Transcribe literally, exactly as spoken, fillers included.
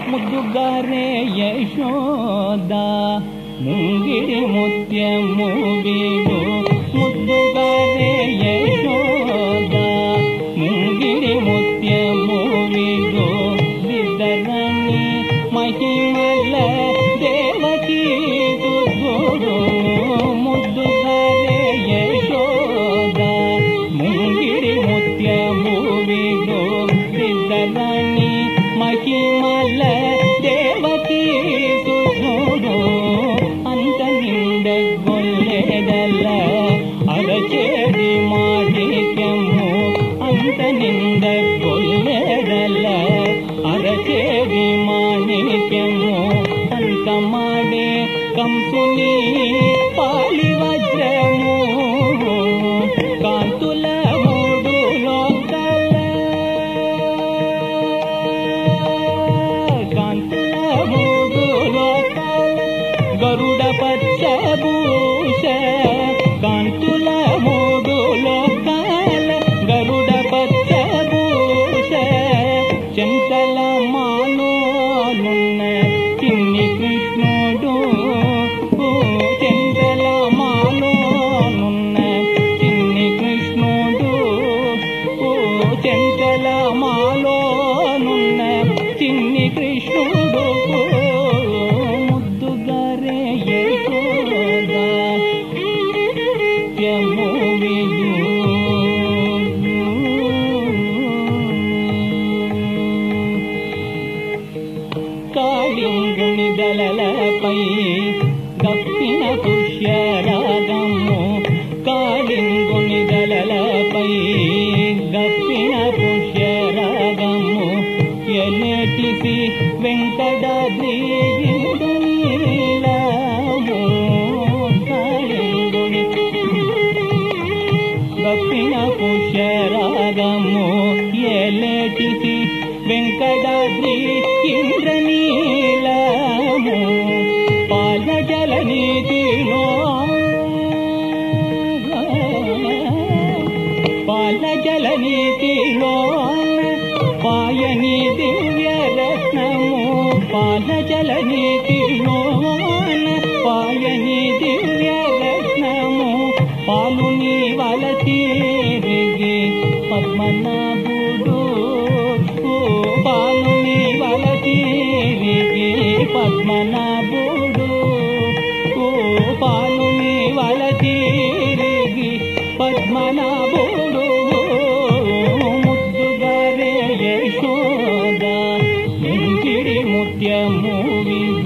ముద్దుగారే యశోద ముంగిడి ముత్యము వీడు ముద్దుగారే యశోద ముంగిడి ముత్యము వీడు విదరణి మహిమల దేవకీ సుతుడు ముద్దుగారే యశోద ముంగిడి ముత్యము వీడు విదరణి మహిమల దేవకీ సుతుడు అంత నిండ గొల్లెదల అరచేది మాణిక్యము అంత నిండ గొల్లెదల అరచేది మాణిక్యము అంత మాడే కంసుని పాలి వజ్రము కాంతుల మూడు లోకల కాంతుల మూడు లోకల గరుడ పచ్చభూష కాంతుల మూడు లోకాల గరుడ పచ్చభూష చెంతల మానోలున్న చిన్ని కృష్ణుడు చెంతల మానోలున్న చిన్ని కృష్ణుడు చెంతల మాలోనున్న చిన్ని కృష్ణుడు ముద్దుగారే యశోద ముత్యము వీడు కాళింగుని దళలపై గప్పిన పుష్యరాగము కాళింగుని దళలపై గప్పిన పుష్యరాగము ఎన్నటిసి వెంకటాద్రి నీలము కాళింగుని గప్పిన పుష్యరాగము ఎన్నటిసి వెంకటాద్రి ఇంద్రనీలము పాల జలనీతిలో పాల జలనీతిలో పాయని దివ్య రత్నము పాల జలనీతిలో పాయని దివ్య రత్నము పాలు నీ వలసిరిగి పద్మనాభుడు పాలు నీ వలసిరిగి పద్మనాభుడు పాలు నీ వలసిరిగి పద్మనాభుడు ముద్దుగారే యశోద ముంగిడి ముత్యము